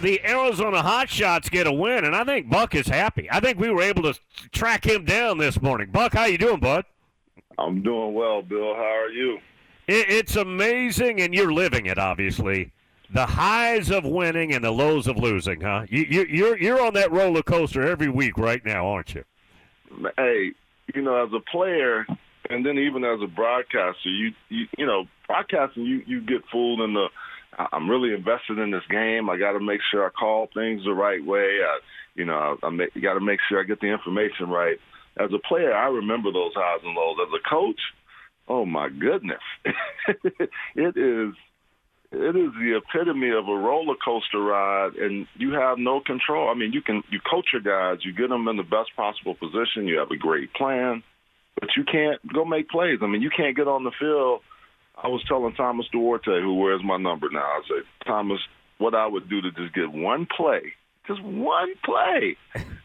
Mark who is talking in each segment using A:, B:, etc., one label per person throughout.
A: the Arizona Hotshots get a win, and I think Buck is happy. I think we were able to track him down this morning. Buck, how you doing, bud?
B: I'm doing well, Bill. How are you?
A: It's amazing, and you're living it, obviously. The highs of winning and the lows of losing, huh? You're on that roller coaster every week right now, aren't you?
B: Hey, as a player, and then even as a broadcaster, you broadcasting, you get fooled in the. I'm really invested in this game. I got to make sure I call things the right way. You got to make sure I get the information right. As a player, I remember those highs and lows. As a coach, oh my goodness, it is the epitome of a roller coaster ride, and you have no control. I mean, you coach your guys, you get them in the best possible position, you have a great plan, but you can't go make plays. I mean, you can't get on the field. I was telling Thomas Duarte, who wears my number now, I said, Thomas, what I would do to just get one play, just one play.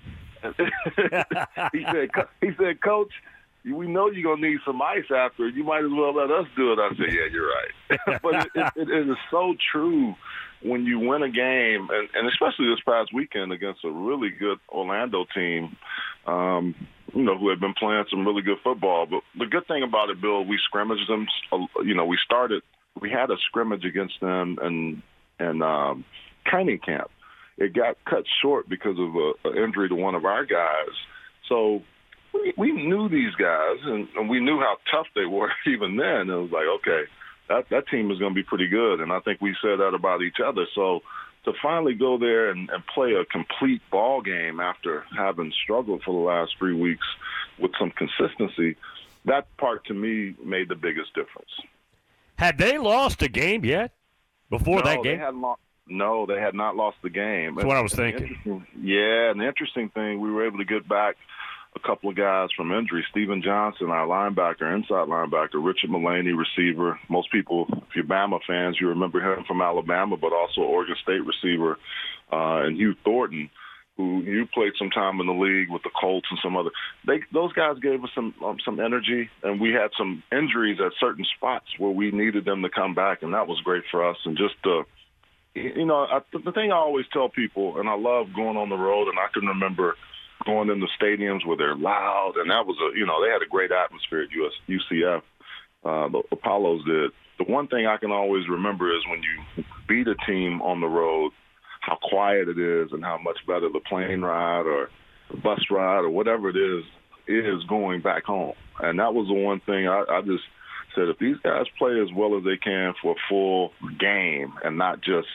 B: he said, Coach, we know you're going to need some ice after. You might as well let us do it. I said, yeah, you're right. But it is so true when you win a game, and especially this past weekend against a really good Orlando team, who had been playing some really good football. But the good thing about it, Bill, we scrimmaged them. We had a scrimmage against them in training camp. It got cut short because of an injury to one of our guys. So we knew these guys, and we knew how tough they were even then. It was like, okay, that team is going to be pretty good, and I think we said that about each other. So to finally go there and play a complete ball game after having struggled for the last 3 weeks with some consistency, that part to me made the biggest difference.
A: Had they lost a game yet before that game?
B: No, they had not lost the game.
A: That's what I was thinking.
B: And the interesting thing, we were able to get back a couple of guys from injury. Steven Johnson, our linebacker, inside linebacker, Richard Mullaney, receiver. Most people, if you're Bama fans, you remember him from Alabama, but also Oregon State receiver, and Hugh Thornton, who you played some time in the league with the Colts and some other. Those guys gave us some energy, and we had some injuries at certain spots where we needed them to come back, and that was great for us. And just the thing I always tell people, and I love going on the road, and I can remember going in the stadiums where they're loud, and that was they had a great atmosphere at UCF. The Apollos did. The one thing I can always remember is when you beat a team on the road, how quiet it is and how much better the plane ride or the bus ride or whatever it is going back home. And that was the one thing I just said, if these guys play as well as they can for a full game and not just,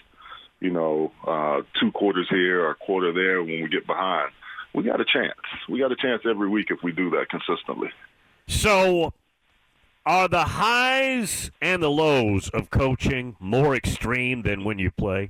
B: 2 quarters here or a quarter there when we get behind, we got a chance. We got a chance every week if we do that consistently.
A: So are the highs and the lows of coaching more extreme than when you play?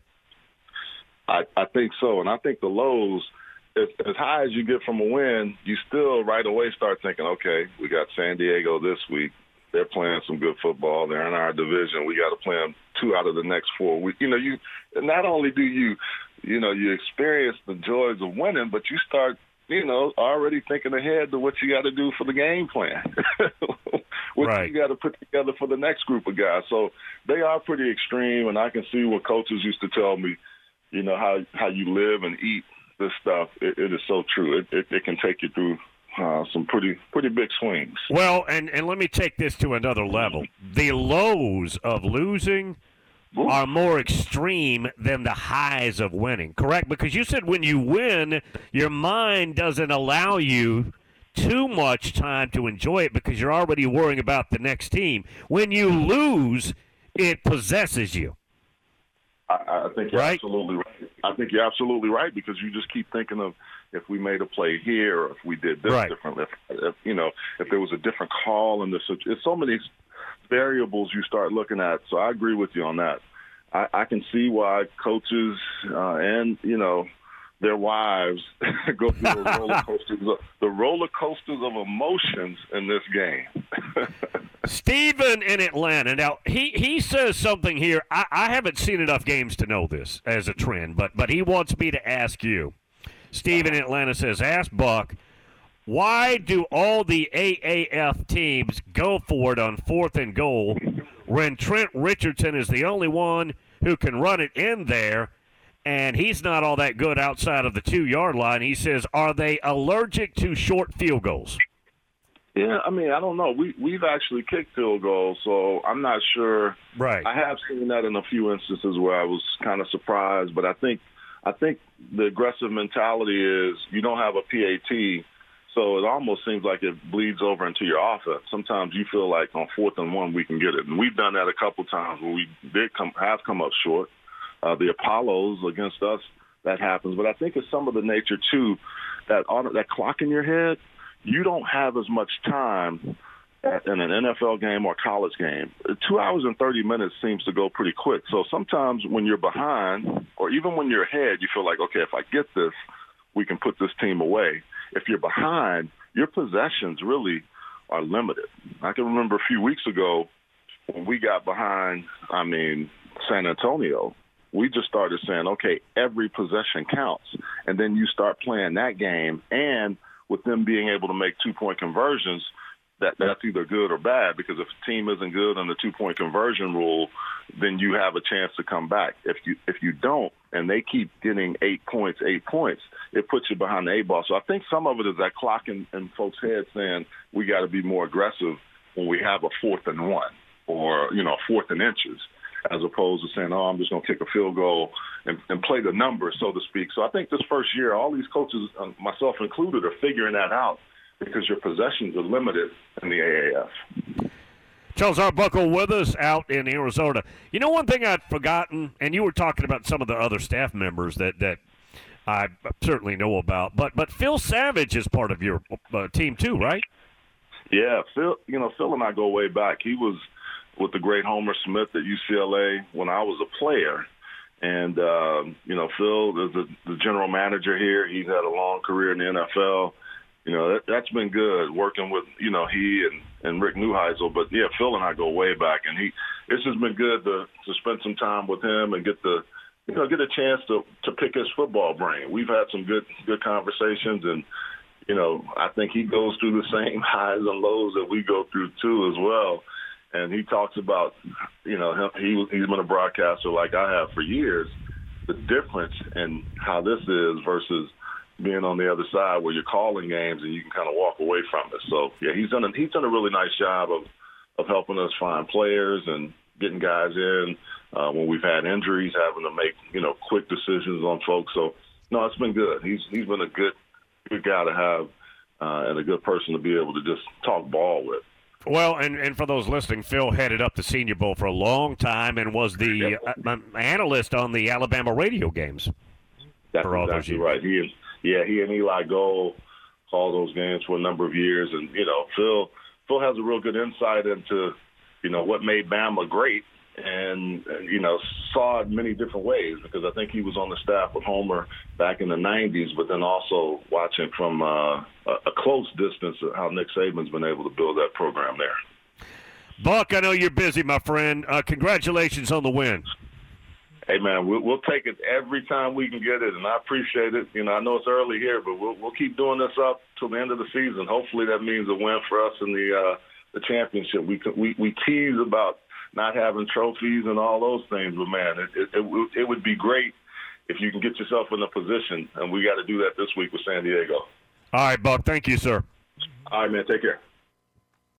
B: I think so. And I think the lows, as high as you get from a win, you still right away start thinking, okay, we got San Diego this week. They're playing some good football. They're in our division. We got to play them 2 out of the next 4 weeks. You not only do you experience the joys of winning, but you start, already thinking ahead to what you got to do for the game plan, what
A: right.
B: You got to put together for the next group of guys. So they are pretty extreme, and I can see what coaches used to tell me, how you live and eat this stuff. It is so true. It can take you through some pretty big swings.
A: Well, and let me take this to another level. The lows of losing are more extreme than the highs of winning, correct? Because you said when you win, your mind doesn't allow you too much time to enjoy it because you're already worrying about the next team. When you lose, it possesses you.
B: I think you're absolutely right. I think you're absolutely right because you just keep thinking of if we made a play here or if we did this differently, if there was a different call in this. It's so many variables you start looking at. So I agree with you on that. I can see why coaches and, their wives go through the roller coasters of emotions in this game.
A: Stephen in Atlanta. Now, he says something here. I haven't seen enough games to know this as a trend, but he wants me to ask you. Stephen in Atlanta says, ask Buck, why do all the AAF teams go for it on 4th and goal when Trent Richardson is the only one who can run it in there and he's not all that good outside of the 2-yard line. He says, are they allergic to short field goals?
B: Yeah, I mean, I don't know. We've actually kicked field goals, so I'm not sure.
A: Right.
B: I have seen that in a few instances where I was kind of surprised, but I think the aggressive mentality is you don't have a PAT, so it almost seems like it bleeds over into your offense. Sometimes you feel like on 4th and 1 we can get it, and we've done that a couple times where we have come up short. The Apollos against us, that happens, but I think it's some of the nature too that clock in your head. You don't have as much time in an NFL game or college game. 2 hours and 30 minutes seems to go pretty quick. So sometimes when you're behind or even when you're ahead, you feel like, okay, if I get this, we can put this team away. If you're behind, your possessions really are limited. I can remember a few weeks ago when we got behind, San Antonio, we just started saying, okay, every possession counts. And then you start playing that game, and with them being able to make 2-point conversions, that's either good or bad, because if a team isn't good on the 2-point conversion rule, then you have a chance to come back. If you don't, and they keep getting 8 points, it puts you behind the 8 ball. So I think some of it is that clock in folks' heads saying we got to be more aggressive when we have a 4th and 1 or 4th and inches, as opposed to saying, I'm just going to kick a field goal and play the numbers, so to speak. So I think this first year, all these coaches, myself included, are figuring that out because your possessions are limited in the AAF.
A: Charles Arbuckle with us out in Arizona. You know, one thing I'd forgotten, and you were talking about some of the other staff members that I certainly know about, but Phil Savage is part of your team too, right?
B: Yeah, Phil and I go way back. He was with the great Homer Smith at UCLA when I was a player. And, Phil is the general manager here. He's had a long career in the NFL. That's been good working with, he and Rick Neuheisel. But, yeah, Phil and I go way back. And it's just been good to spend some time with him and get a chance to pick his football brain. We've had some good conversations. And, I think he goes through the same highs and lows that we go through, too, as well. And he talks about, he's been a broadcaster like I have for years, the difference in how this is versus being on the other side where you're calling games and you can kind of walk away from it. So, yeah, he's done a really nice job of helping us find players and getting guys in when we've had injuries, having to make, quick decisions on folks. So, no, it's been good. He's been a good guy to have and a good person to be able to just talk ball with.
A: Well, and for those listening, Phil headed up the Senior Bowl for a long time and was the analyst on the Alabama radio games.
B: That's
A: for all
B: exactly
A: those years.
B: Right. He and Eli Gold called those games for a number of years, and Phil has a real good insight into what made Bama great, and saw it many different ways, because I think he was on the staff with Homer back in the 90s, but then also watching from a close distance of how Nick Saban's been able to build that program there.
A: Buck, I know you're busy, my friend. Congratulations on the win.
B: Hey, man, we'll take it every time we can get it, and I appreciate it. I know it's early here, but we'll keep doing this up till the end of the season. Hopefully that means a win for us in the championship. We tease about not having trophies and all those things, but, man, it would be great if you can get yourself in a position, and we got to do that this week with San Diego.
A: All right, Buck. Thank you, sir.
B: All right, man. Take care.